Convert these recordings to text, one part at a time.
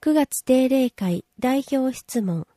9月定例会代表質問。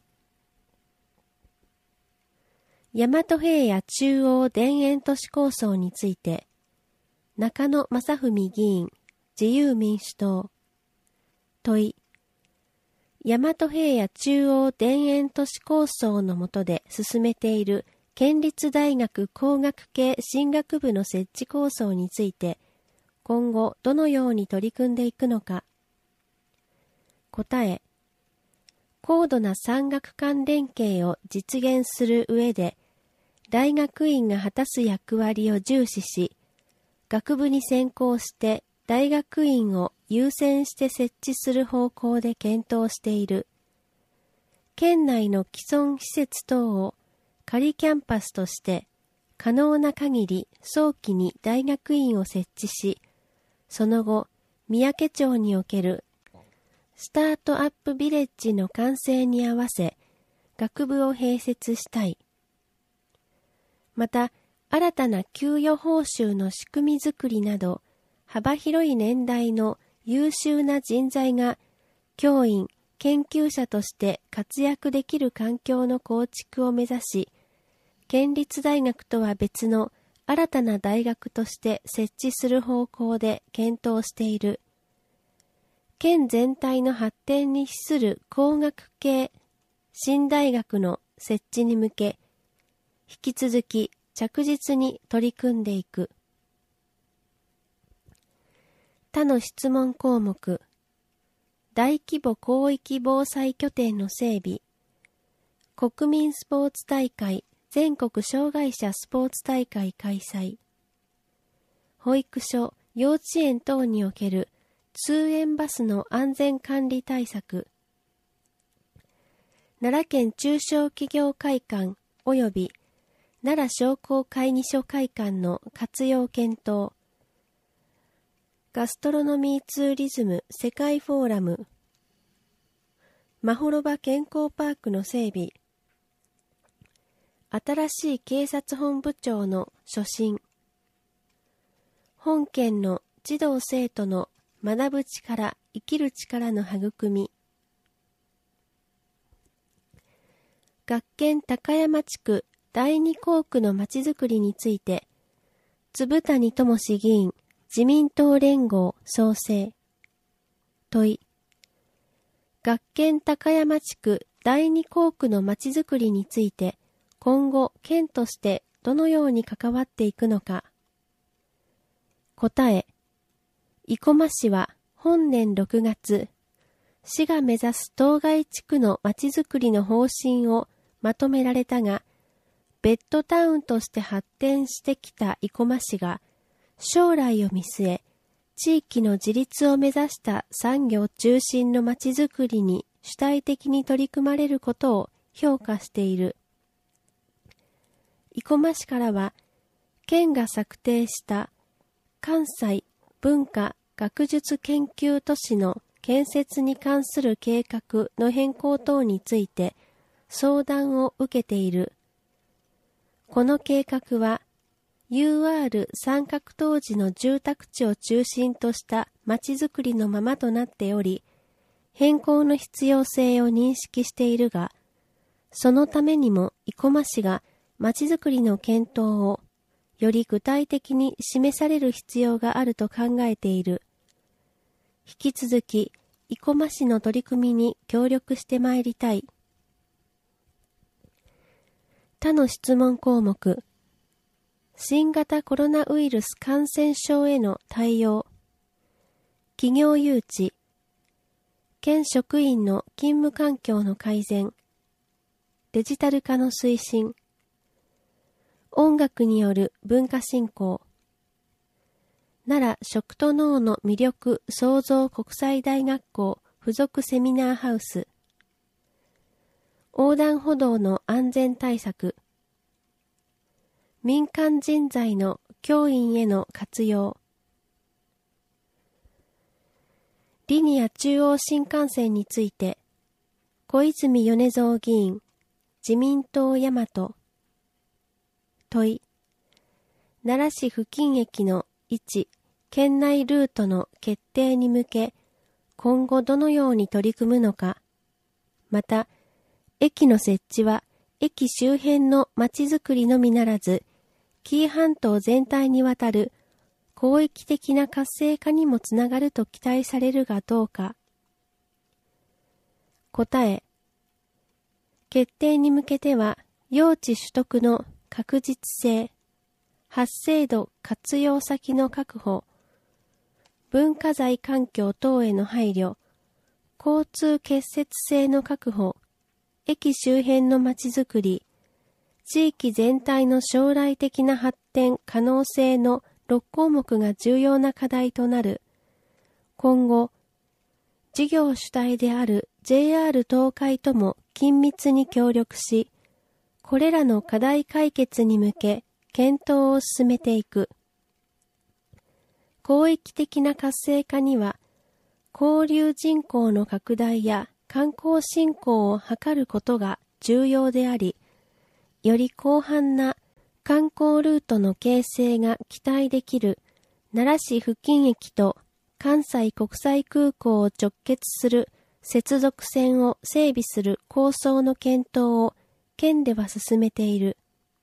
大和平野中央田園都市構想について、中野正文議員、自由民主党。問い。大和平野中央田園都市構想の下で進めている県立大学工学系進学部の設置構想について、今後どのように取り組んでいくのか。答え。高度な産学間連携を実現する上で、大学院が果たす役割を重視し、学部に先行して大学院を優先して設置する方向で検討している。県内の既存施設等を仮キャンパスとして可能な限り早期に大学院を設置し、その後、三宅町におけるスタートアップビレッジの完成に合わせ、学部を併設したい。また、新たな給与報酬の仕組みづくりなど、幅広い年代の優秀な人材が教員、研究者として活躍できる環境の構築を目指し、県立大学とは別の新たな大学として設置する方向で検討している。県全体の発展に資する工学系新大学の設置に向け、引き続き着実に取り組んでいく。他の質問項目。大規模広域防災拠点の整備。国民スポーツ大会全国障害者スポーツ大会開催。保育所、幼稚園等における通園バスの安全管理対策。奈良県中小企業会館及び奈良商工会議所会館の活用検討。ガストロノミーツーリズム世界フォーラム。まほろば健康パークの整備。新しい警察本部長の所信。本県の児童生徒の学ぶ力、生きる力の育み。学研高山地区第二校区のまちづくりについて、粒谷智議員、自民党連合創生。問い。学研高山地区第二校区のまちづくりについて、今後県としてどのように関わっていくのか。答え。生駒市は本年6月、市が目指す当該地区のまちづくりの方針をまとめられたが、ベッドタウンとして発展してきた生駒市が、将来を見据え、地域の自立を目指した産業中心のまちづくりに主体的に取り組まれることを評価している。生駒市からは、県が策定した関西文化学術研究都市の建設に関する計画の変更等について相談を受けている。この計画は UR 三角東寺の住宅地を中心としたまちづくりのままとなっており、変更の必要性を認識しているが、そのためにも生駒市がまちづくりの検討をより具体的に示される必要があると考えている。引き続き、生駒市の取り組みに協力してまいりたい。他の質問項目。新型コロナウイルス感染症への対応。企業誘致。県職員の勤務環境の改善。デジタル化の推進。音楽による文化振興。奈良食と農の魅力創造国際大学校附属セミナーハウス。横断歩道の安全対策。民間人材の教員への活用。リニア中央新幹線について、小泉米蔵議員、自民党大和。問い。奈良市付近駅の位置、県内ルートの決定に向け、 今後どのように取り組むのか、また、駅の設置は駅周辺の街づくりのみならず、紀伊半島全体にわたる広域的な活性化にもつながると期待されるがどうか。答え。決定に向けては、用地取得の確実性、発生度活用先の確保、文化財環境等への配慮、交通結節性の確保、駅周辺の街づくり、地域全体の将来的な発展可能性の6項目が重要な課題となる。今後、事業主体である JR 東海とも緊密に協力し、これらの課題解決に向け検討を進めていく。広域的な活性化には、交流人口の拡大や観光振興を図ることが重要であり、より広範な観光ルートの形成が期待できる奈良市付近駅と関西国際空港を直結する接続線を整備する構想の検討を県では進めている。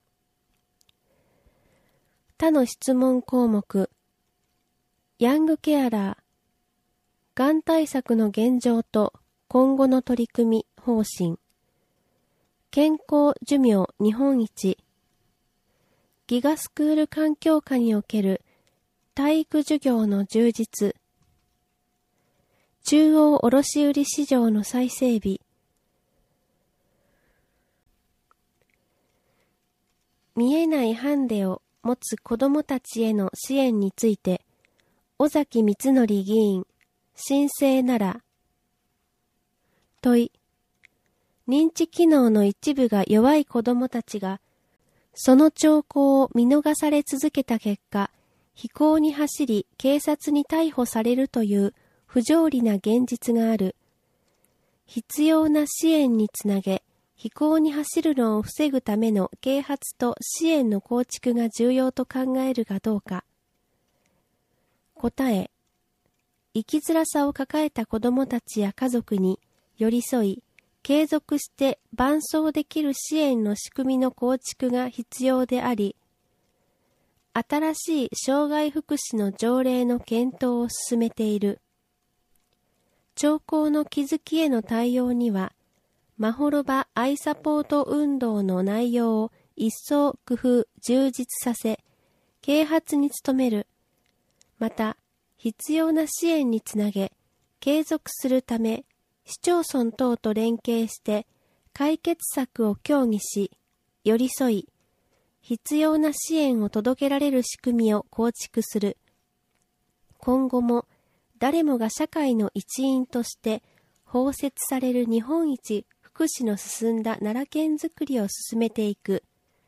他の質問項目、ヤングケアラー、がん対策の現状と今後の取り組み方針、健康寿命日本一、ギガスクール環境下における体育授業の充実、中央卸売市場の再整備、見えないハンデを持つ子どもたちへの支援について、尾崎光則議員、新生奈良。問い。認知機能の一部が弱い子どもたちが、その兆候を見逃され続けた結果、非行に走り警察に逮捕されるという不条理な現実がある。必要な支援につなげ、非行に走るのを防ぐための啓発と支援の構築が重要と考えるがどうか。答え。生きづらさを抱えた子どもたちや家族に寄り添い、継続して伴走できる支援の仕組みの構築が必要であり、新しい障害福祉の条例の検討を進めている。兆候の気づきへの対応には、まほろばアイサポート運動の内容を一層工夫、充実させ、啓発に努める。また、必要な支援につなげ、継続するため、市町村等と連携して解決策を協議し、寄り添い、必要な支援を届けられる仕組みを構築する。今後も誰もが社会の一員として包摂される日本一福祉の進んだ奈良県づくりを進めていく。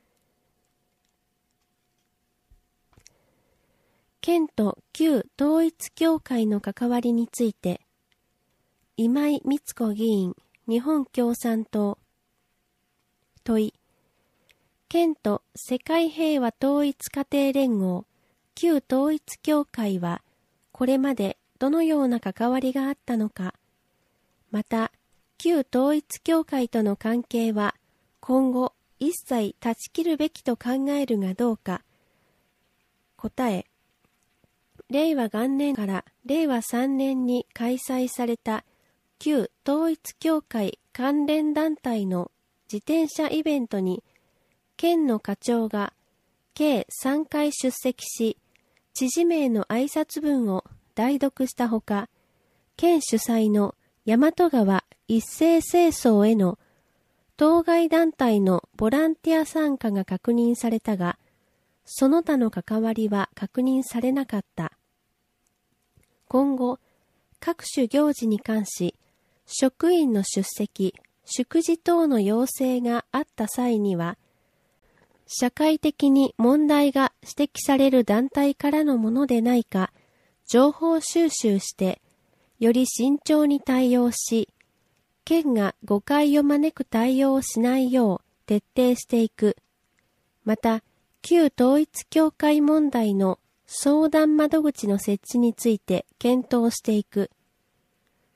県と旧統一教会の関わりについて、今井光子議員、日本共産党。問い。県と世界平和統一家庭連合、旧統一教会は、これまでどのような関わりがあったのか。また、旧統一教会との関係は、今後一切断ち切るべきと考えるがどうか。答え。令和元年から令和3年に開催された旧統一教会関連団体の自転車イベントに、県の課長が計3回出席し、知事名の挨拶文を代読したほか、県主催の大和川一斉清掃への当該団体のボランティア参加が確認されたが、その他の関わりは確認されなかった。今後、各種行事に関し、職員の出席、祝辞等の要請があった際には、社会的に問題が指摘される団体からのものでないか、情報収集して、より慎重に対応し、県が誤解を招く対応をしないよう徹底していく。また、旧統一教会問題の相談窓口の設置について検討していく。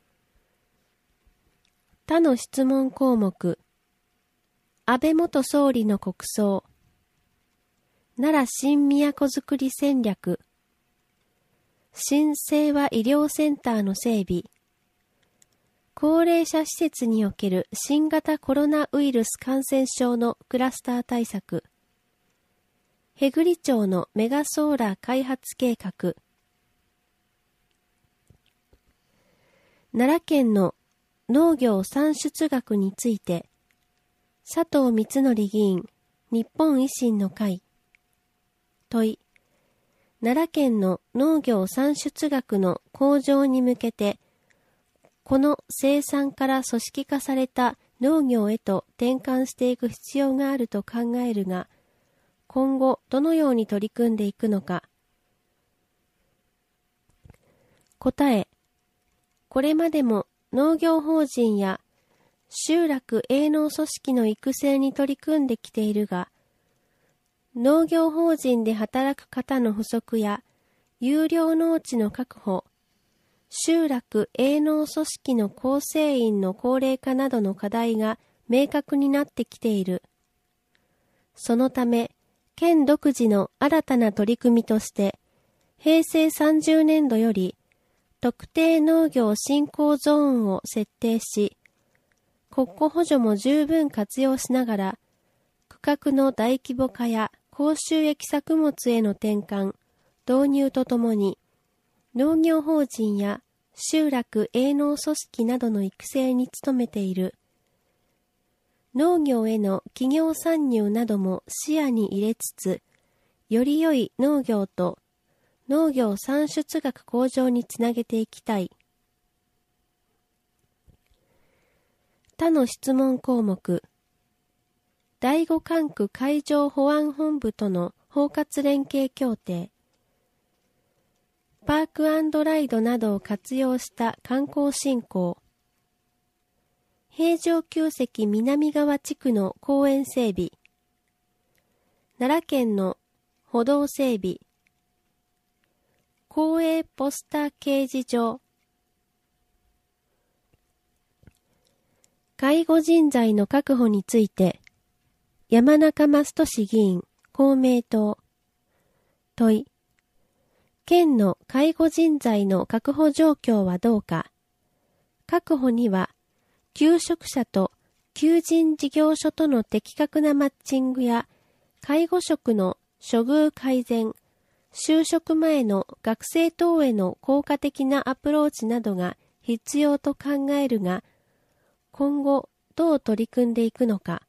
他の質問項目。安倍元総理の国葬。奈良新都づくり戦略。新清和医療センターの整備。高齢者施設における新型コロナウイルス感染症のクラスター対策。平栗町のメガソーラー開発計画。奈良県の農業産出額について、佐藤光則議員、日本維新の会。問い。奈良県の農業産出額の向上に向けて、この生産から組織化された農業へと転換していく必要があると考えるが、今後どのように取り組んでいくのか。答え。これまでも農業法人や集落営農組織の育成に取り組んできているが、農業法人で働く方の不足や有料農地の確保、集落営農組織の構成員の高齢化などの課題が明確になってきている。そのため、県独自の新たな取り組みとして、平成30年度より特定農業振興ゾーンを設定し、国庫補助も十分活用しながら、区画の大規模化や高収益作物への転換、導入とともに、農業法人や集落営農組織などの育成に努めている。農業への企業参入なども視野に入れつつ、より良い農業と農業産出額向上につなげていきたい。他の質問項目。第五管区海上保安本部との包括連携協定。パーク&ライドなどを活用した観光振興。平城宮跡南側地区の公園整備。奈良県の歩道整備。公営ポスター掲示場。介護人材の確保について、山中正俊議員、公明党。問い。県の介護人材の確保状況はどうか。確保には、求職者と求人事業所との的確なマッチングや、介護職の処遇改善、就職前の学生等への効果的なアプローチなどが必要と考えるが、今後どう取り組んでいくのか。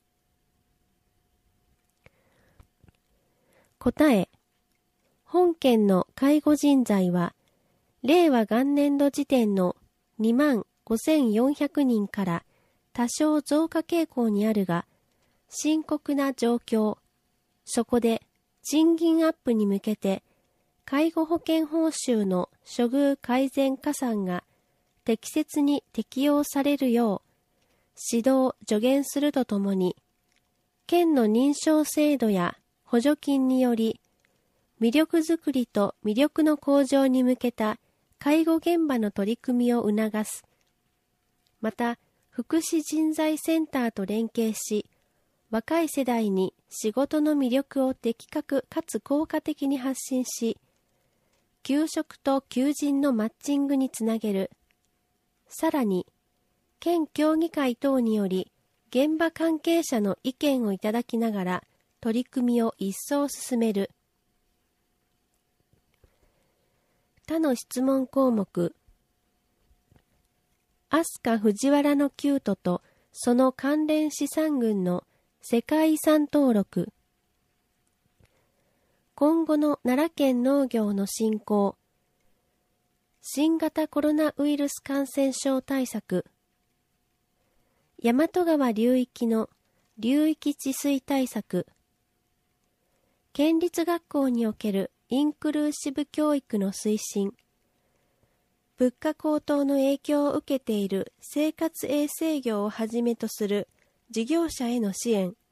答え。本県の介護人材は、令和元年度時点の25,400人から多少増加傾向にあるが、深刻な状況。そこで賃金アップに向けて、介護保険報酬の処遇改善加算が適切に適用されるよう、指導・助言するとともに、県の認証制度や補助金により、魅力づくりと魅力の向上に向けた介護現場の取り組みを促す。また、福祉人材センターと連携し、若い世代に仕事の魅力を的確かつ効果的に発信し、求職と求人のマッチングにつなげる。さらに、県協議会等により、現場関係者の意見をいただきながら、取り組みを一層進める。他の質問項目。飛鳥藤原の旧都とその関連資産群の世界遺産登録。今後の奈良県農業の振興。新型コロナウイルス感染症対策。大和川流域の流域治水対策。県立学校におけるインクルーシブ教育の推進。物価高騰の影響を受けている生活衛生業をはじめとする事業者への支援。